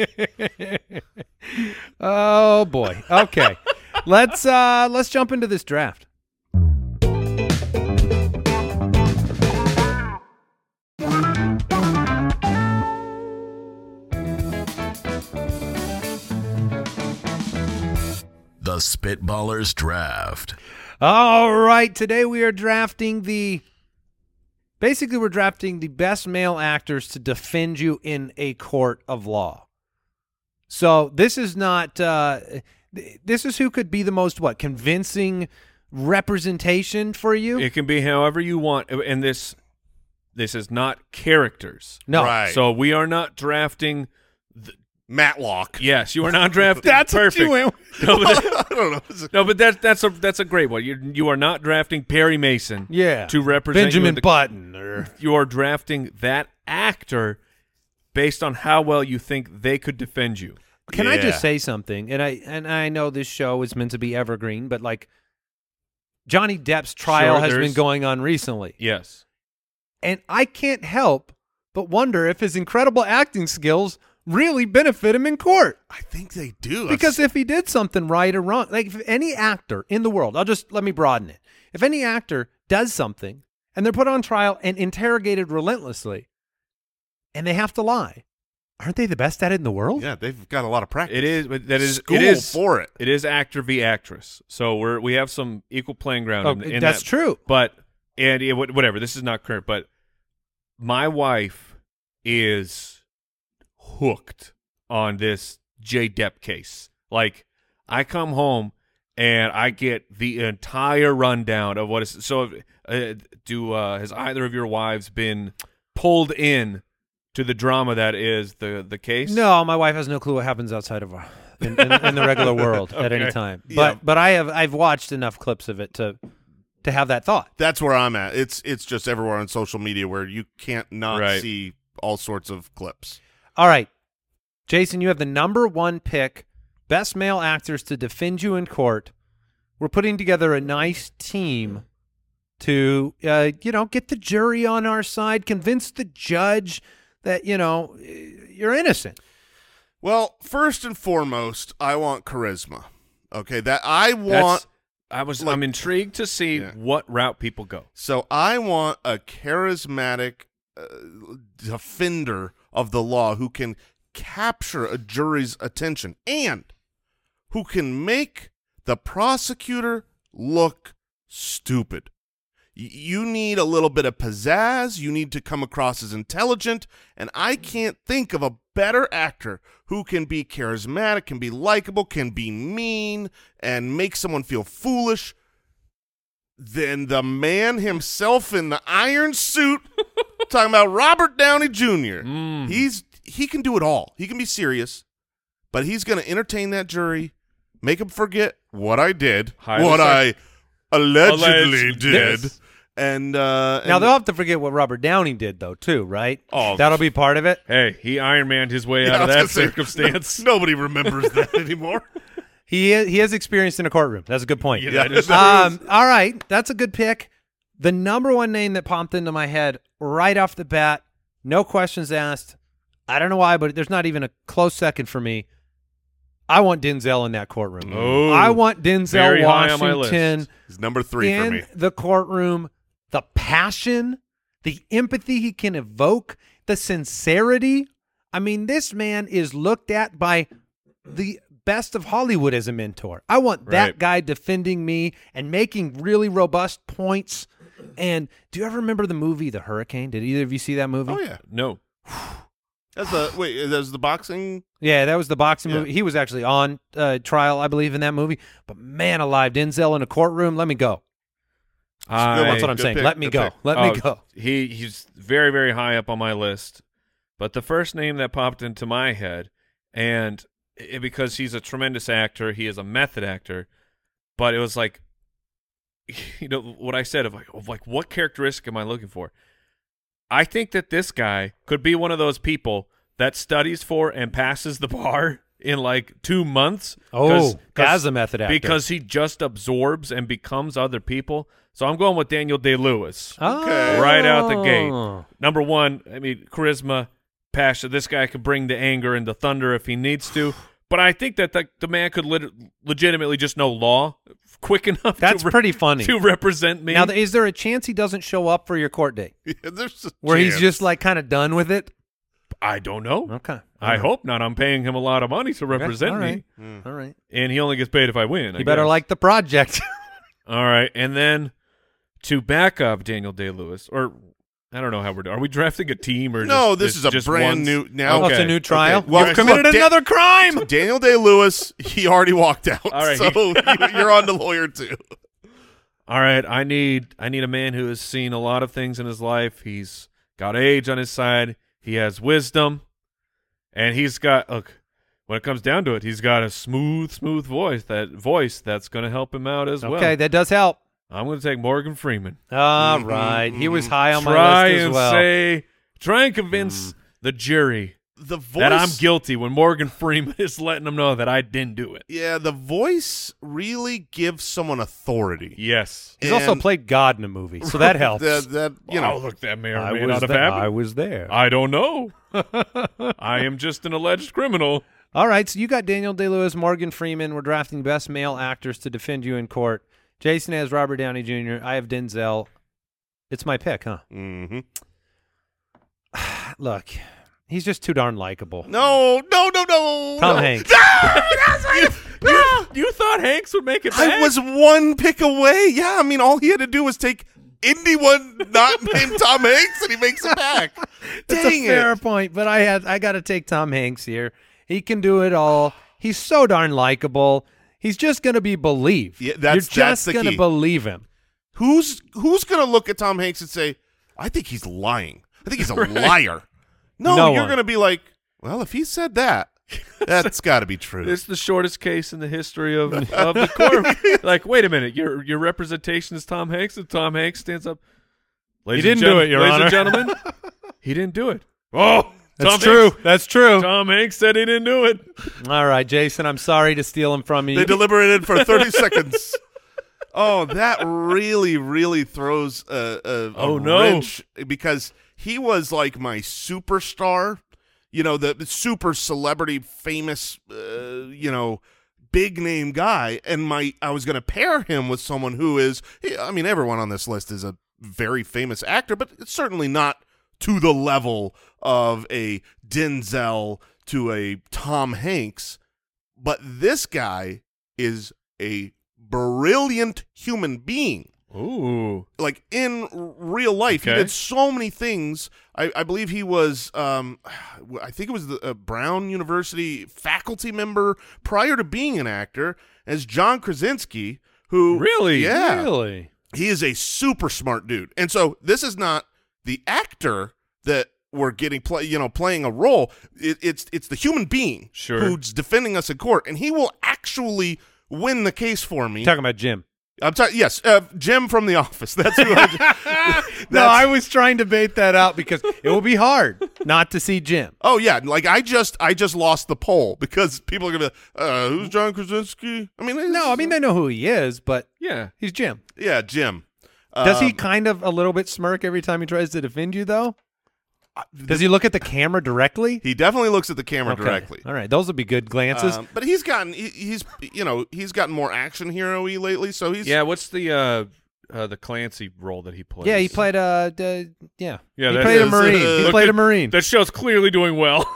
Oh boy. Okay. Let's jump into this draft. The Spitballers Draft. All right, today we are drafting we're drafting the best male actors to defend you in a court of law. So this is not this is who could be the most convincing representation for you. It can be however you want, and this is not characters. No. Right. So we are not drafting. Matlock. Yes, you are not drafting. That's perfect. what you went with. No, but, I don't know. Is it- no, but that's a great one. You are not drafting Perry Mason. Yeah. To represent you Benjamin in the- Button or You are drafting that actor based on how well you think they could defend you. Can I Yeah. just say something? And I know this show is meant to be evergreen, but like Johnny Depp's trial Sure, has been there's- going on recently. Yes. And I can't help but wonder if his incredible acting skills really benefit him in court. I think they do. Because if he did something right or wrong, like if any actor in the world, let me broaden it. If any actor does something and they're put on trial and interrogated relentlessly and they have to lie, aren't they the best at it in the world? yeah, they've got a lot of practice. It is, but that is School it is for it. It is actor v actress, so we have some equal playing ground. Oh, in that's that. true. But whatever. This is not current, but my wife is hooked on this J Depp case. Like, I come home and I get the entire rundown of what is. So, has either of your wives been pulled in to the drama that is the case? No, my wife has no clue what happens outside of in the regular world at any Okay. time. Yeah. But I've watched enough clips of it to have that thought. That's where I'm at. It's just everywhere on social media where you can't not Right. see all sorts of clips. All right, Jason, you have the number one pick, best male actors to defend you in court. We're putting together a nice team to get the jury on our side, convince the judge that you're innocent. Well, first and foremost, I want charisma. Okay, that I want. I'm intrigued to see Yeah. what route people go. So I want a charismatic defender of the law who can capture a jury's attention and who can make the prosecutor look stupid. You need a little bit of pizzazz. You need to come across as intelligent. And I can't think of a better actor who can be charismatic, can be likable, can be mean, and make someone feel foolish than the man himself in the iron suit. Talking about Robert Downey Jr. He can do it all. He can be serious, but he's going to entertain that jury, make them forget what I did, I allegedly did. Yes. And Now they'll have to forget what Robert Downey did, though, too, right? Oh, that'll be part of it. Hey, he Iron Manned his way Yeah, out of I that was gonna say, circumstance. Nobody remembers that anymore. He has experience in a courtroom. That's a good point. Yeah, that is All right, that's a good pick. The number one name that popped into my head right off the bat, no questions asked. I don't know why, but there's not even a close second for me. I want Denzel in that courtroom. Oh, I want Denzel very high on my Washington list. He's number 3 for in me. the courtroom. The passion, the empathy he can evoke, the sincerity. I mean, this man is looked at by the best of Hollywood as a mentor. I want that Right. guy defending me and making really robust points. And do you ever remember the movie The Hurricane? Did either of you see that movie? Oh yeah, No. that's the boxing. Yeah, that was the boxing Yeah. movie. He was actually on trial, I believe, in that movie. But man alive, Denzel in a courtroom, let me go. That's what I'm Good saying. pick, Let me good go. pick. Let me go. He's very, very high up on my list. But the first name that popped into my head, and because he's a tremendous actor, he is a method actor, but it was like, you know, what I said of like what characteristic am I looking for? I think that this guy could be one of those people that studies for and passes the bar in like 2 months. Oh, as a method actor. Because he just absorbs and becomes other people. So I'm going with Daniel Day-Lewis. Okay. Right out the gate. Oh. Number one, I mean, charisma, passion. This guy could bring the anger and the thunder if he needs to. But I think that the man could legitimately just know law quick enough That's pretty funny. to represent me. Now, is there a chance he doesn't show up for your court date? Yeah, there's a Where he's chance. just like kind of done with it? I don't know. Okay. I hope not. I'm paying him a lot of money to represent all right. me. All right. And he only gets paid if I win. You better like the project. All right. And then to back up Daniel Day-Lewis, or I don't know how we're doing. Are we drafting a team or No, just, this is a just brand one? new now. Oh, it's a new trial? Okay. Well, You've committed look, another crime. Daniel Day-Lewis, he already walked out. All right, so you're on to lawyer 2. All right, I need a man who has seen a lot of things in his life. He's got age on his side. He has wisdom, and he's got when it comes down to it, he's got a smooth voice. That voice that's going to help him out as well. Okay, that does help. I'm going to take Morgan Freeman. All right. He was high on my Try list as and well. try and convince the jury The voice that I'm guilty when Morgan Freeman is letting them know that I didn't do it. Yeah, the voice really gives someone authority. Yes. He's also And- played God in a movie, so that helps. That you know, look, that may or I may was not have there. happened. I was there. I don't know. I am just an alleged criminal. All right, so you got Daniel Day-Lewis, Morgan Freeman. We're drafting best male actors to defend you in court. Jason has Robert Downey Jr. I have Denzel. It's my pick, huh? Mm-hmm. Look, he's just too darn likable. No. Tom Hanks. You thought Hanks would make it back? I was one pick away. Yeah, I mean, all he had to do was take anyone not named Tom Hanks, and he makes it back. That's Dang a fair it! point, but I got to take Tom Hanks here. He can do it all. He's so darn likable. He's just going to be believed. Yeah, You're that's just the going to key. believe him. Who's gonna look at Tom Hanks and say, "I think he's lying. I think he's a liar"? No, No you're one. gonna be like, "Well, if he said that, that's got to be true." This is the shortest case in the history of the court. Like, wait a minute, your representation is Tom Hanks, and Tom Hanks stands up. Ladies didn't and do it, Your ladies Honor. and gentlemen, he didn't do it. Oh, That's Tom true. Hanks, That's true. Tom Hanks said he didn't do it. All right, Jason, I'm sorry to steal him from you. They deliberated for 30 seconds. Oh, that really throws a Oh, no. wrench, because he was like my superstar, the super celebrity, famous, big name guy, and I was going to pair him with someone who is, I mean, everyone on this list is a very famous actor, but it's certainly not to the level of a Denzel to a Tom Hanks. But this guy is a brilliant human being. Ooh. Like in real life, Okay. he did so many things. I believe he was, I think it was the Brown University faculty member prior to being an actor as John Krasinski, who Really? yeah, Really? he is a super smart dude. And so this is not the actor that we're getting playing a role. It's the human being Sure. who's defending us in court, and he will actually win the case for me. You're talking about Jim. I'm talking, yes, Jim from The Office. That's who. No, I was trying to bait that out because it will be hard not to see Jim. Oh yeah, like I just lost the poll because people are gonna be, who's John Krasinski? I mean, No, I mean they know who he is, but Yeah. he's Jim. yeah, Jim. Does he kind of a little bit smirk every time he tries to defend you, though? Does he look at the camera directly? He definitely looks at the camera Okay. directly. All right, those would be good glances. But he's gotten more action hero-y lately. So he's Yeah, what's the Clancy role that he plays? yeah, he played Yeah, he that played a is, Marine. He look played at- a Marine. That show's clearly doing well.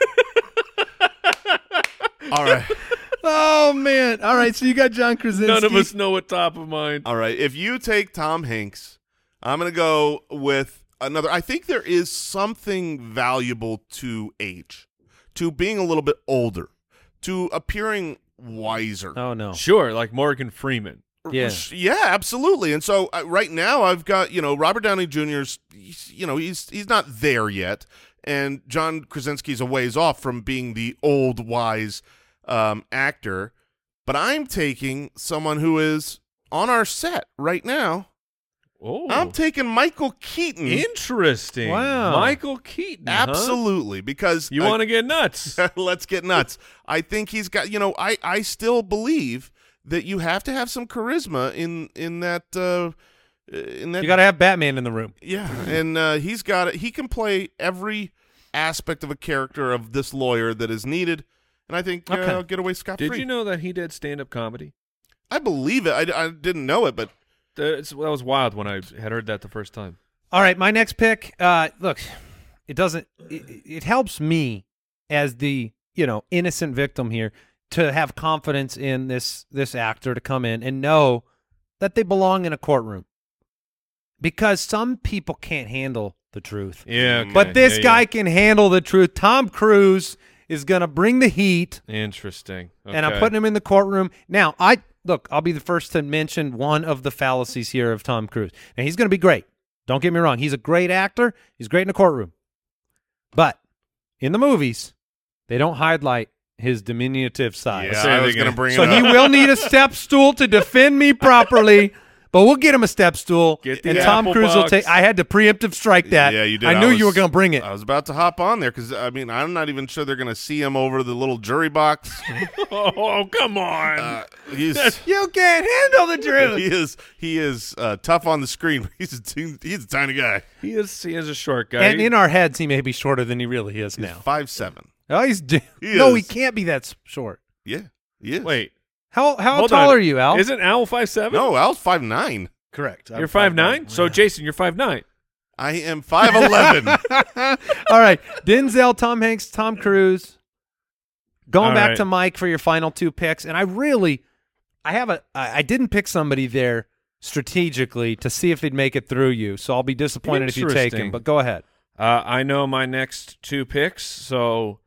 all right. Oh man! All right, so you got John Krasinski. None of us know what top of mind. All right, if you take Tom Hanks, I'm going to go with another. I think there is something valuable to age, to being a little bit older, to appearing wiser. Oh no! Sure, like Morgan Freeman. Yeah. Yeah, absolutely. And so right now I've got, Robert Downey Jr.'s, he's not there yet, and John Krasinski's a ways off from being the old, wise actor. But I'm taking someone who is on our set right now. Oh, I'm taking Michael Keaton. interesting. Wow. Michael Keaton. huh? Absolutely, because You want to get nuts? let's get nuts. I think he's got, I still believe that you have to have some charisma in that You got to have Batman in the room. yeah, and he's got it. He can play every aspect of a character of this lawyer that is needed, and I think Okay. I'll get away scot-free. Did you know that he did stand-up comedy? I believe it. I didn't know it, but That was wild when I had heard that the first time. All right, my next pick. Look, it doesn't. It helps me as the innocent victim here to have confidence in this actor to come in and know that they belong in a courtroom, because some people can't handle the truth. Yeah, okay. But this Yeah, guy can handle the truth. Tom Cruise is going to bring the heat, yeah. Interesting. and I'm Okay. putting him in the courtroom. Now, I'll be the first to mention one of the fallacies here of Tom Cruise. And he's going to be great. Don't get me wrong. He's a great actor. He's great in the courtroom. But in the movies, they don't highlight his diminutive size. yeah, say I it was again. going to bring So it he up. will need a step stool to defend me properly. But we'll get him a step stool, Get the and Tom apple Cruise will box. take. I had to preemptive strike that. Yeah, you did. I knew you were was- going to bring it. I was about to hop on there because I'm not even sure they're going to see him over the little jury box. Oh, come on. He's You can't handle the truth. he is tough on the screen. He's a tiny guy. he is a short guy. And in our heads, he may be shorter than he really is now. 5'7". Oh, he's He no, he is. can't be that short. Yeah, he is. Wait. How hold tall on. are you, Al? Isn't Al 5'7"? No, Al's 5'9". Correct. You're 5'9"? So, Jason, you're 5'9". I am 5'11". All right, Denzel, Tom Hanks, Tom Cruise. Going All back right. to Mike for your final two picks, and I didn't pick somebody there strategically to see if they'd make it through you, so I'll be disappointed if you take him. Interesting. But go ahead. I know my next two picks, so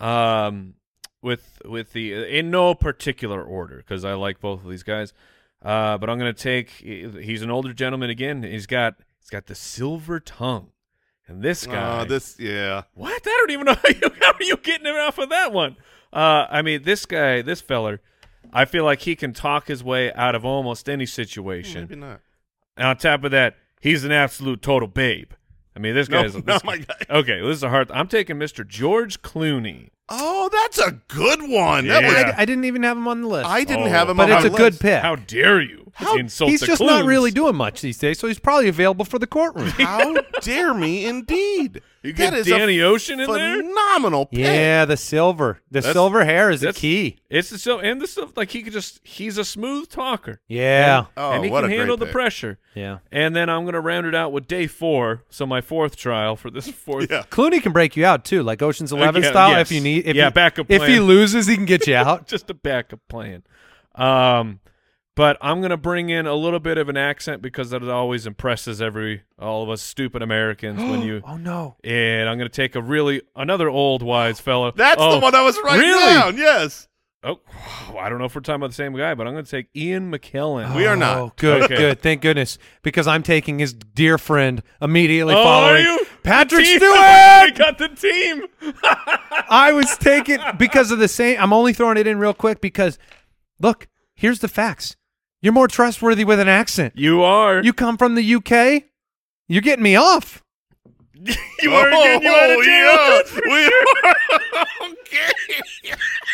with the in no particular order because I like both of these guys, but I'm gonna take. He's an older gentleman again. He's got the silver tongue, and this guy. Yeah. What? I don't even know how are you getting it off of that one. I mean, this feller, I feel like he can talk his way out of almost any situation. Maybe not. And on top of that, he's an absolute total babe. I mean, this guy's No, my guy. Okay, this is a hard. I'm taking Mr. George Clooney. Oh, that's a good one. That Yeah. was, I didn't even have him on the list. I didn't Oh. have him but on it's my a good list. pick. How dare you insult He's the just not Cloons. really doing much these days, so he's probably available for the courtroom. How dare me, indeed. You That get is Danny a Ocean in there? phenomenal pick. Yeah, the silver hair is the that's- key. It's the so and this stuff like he's a smooth talker. Yeah, Oh, and he what can a handle great the pick. pressure. yeah. And then I'm gonna round it out with day 4, so my fourth trial for this fourth. Yeah. Clooney can break you out too, like Ocean's 11 Yeah, style. yes. If you need, Yeah, backup If plan. he loses, he can get you out. Just a backup plan. But I'm going to bring in a little bit of an accent because that always impresses all of us stupid Americans when you. Oh no! And I'm going to take another old wise fellow. That's the one I was writing really? down. Yes. Oh, I don't know if we're talking about the same guy, but I'm going to take Ian McKellen. We are not. Oh, good, Okay. good. Thank goodness, because I'm taking his dear friend immediately Oh, following are you? Patrick Team. Stewart. I got the team. I was taking because of the same. I'm only throwing it in real quick because, look, here's the facts. You're more trustworthy with an accent. You are. You come from the UK. You're getting me off. You are getting you out of jail. Yeah. We are. Okay.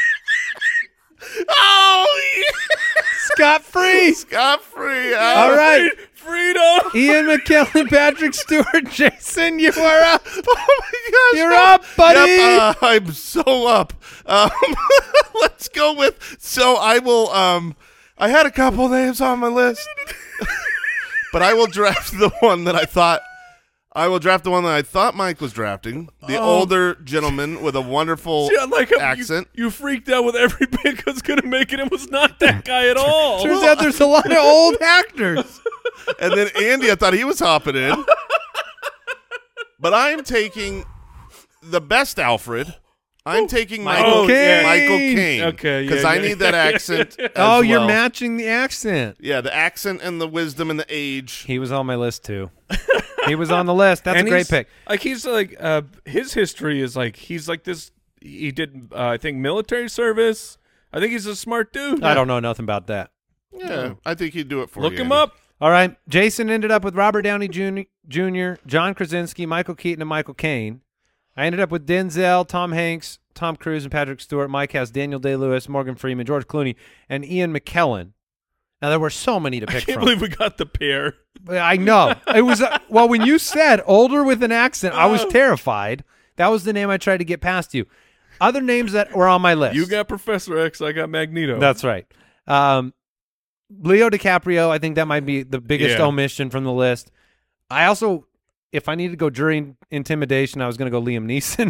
Oh, yeah. Scot-free. Scot-free. All right. Freedom. Ian McKellen, Patrick Stewart, Jason, you are up. Oh my gosh. You're up, buddy. Yep, I'm so up. Let's go with. So I will. I had a couple names on my list, but I will draft the one that I thought. I will draft the one that I thought Mike was drafting. The older gentleman with a wonderful See, I like how accent. You freaked out with every pick I was going to make it. It was not that guy at all. Turns out there's a lot of old actors. And then Andy, I thought he was hopping in. But I'm taking the best Alfred. I'm taking Michael Caine. Okay, yeah, because I yeah. need that accent. as Oh, you're well. matching the accent. Yeah, the accent and the wisdom and the age. He was on my list too. He was on the list. That's And a great he's- pick. Like he's like his history is like he's like this. He did I think military service. I think he's a smart dude. I don't know nothing about that. Yeah, I think he'd do it for you. Look him Andy. up. All right. Jason ended up with Robert Downey Jr., John Krasinski, Michael Keaton, and Michael Caine. I ended up with Denzel, Tom Hanks, Tom Cruise, and Patrick Stewart. Mike has Daniel Day-Lewis, Morgan Freeman, George Clooney, and Ian McKellen. Now, there were so many to pick I can't from. believe we got the pair. I know. It was well, when you said older with an accent, I was terrified. That was the name I tried to get past you. Other names that were on my list. You got Professor X. I got Magneto. That's right. Leo DiCaprio, I think that might be the biggest omission from the list. I also, if I needed to go jury intimidation, I was going to go Liam Neeson.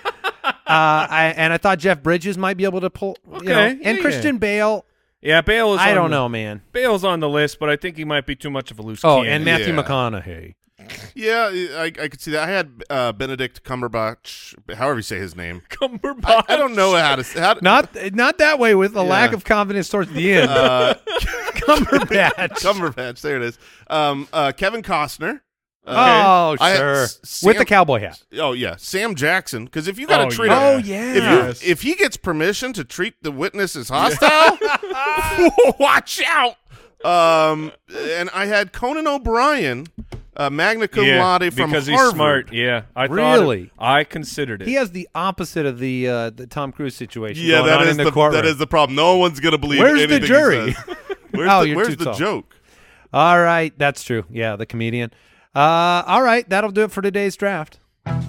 I thought Jeff Bridges might be able to pull. Okay. You know, and Yeah, Christian Bale. Yeah, Bale is. I don't know, man. Bale's on the list, but I think he might be too much of a loose Oh, cannon. and Matthew Yeah. McConaughey. Yeah, I could see that. I had Benedict Cumberbatch, however you say his name. Cumberbatch. I don't know how to. Not that way with a lack Yeah. of confidence towards the end. Cumberbatch. Cumberbatch, there it is. Kevin Costner. Oh, I had sure. Sam- With the cowboy hat. Oh yeah, Sam Jackson. Because if you got to Oh, treat yeah. him, Oh, yeah. if he gets permission to treat the witness as hostile, watch out. And I had Conan O'Brien, magna cum laude from because Harvard. he's smart. Yeah, Really? I considered it. He has the opposite of the Tom Cruise situation Yeah, going that on is in the courtroom. that is the problem. No one's gonna believe. Where's the anything he jury? says. Where's Oh, the, you're where's too the tall. joke? All right, that's true. Yeah, the comedian. All right, that'll do it for today's draft.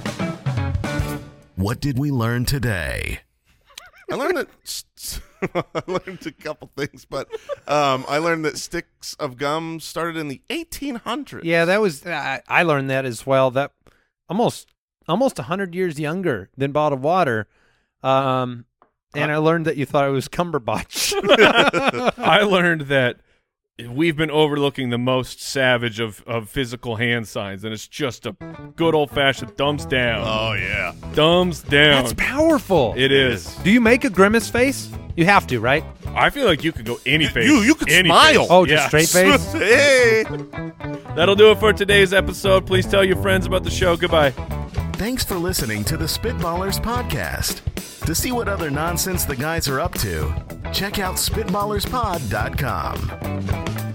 What did we learn today? I learned that. I learned a couple things, but I learned that sticks of gum started in the 1800s. Yeah, that was. I learned that as well. That almost 100 years younger than bottled water. And I learned that you thought it was Cumberbatch. I learned that we've been overlooking the most savage of physical hand signs, and it's just a good old-fashioned thumbs down. Oh yeah. Thumbs down. That's powerful. It is. Do you make a grimace face? You have to, right? I feel like you could go any face. You could Any smile. face. Oh, just Yeah. straight face? Hey. That'll do it for today's episode. Please tell your friends about the show. Goodbye. Thanks for listening to the Spitballers Podcast. To see what other nonsense the guys are up to, check out SpitballersPod.com.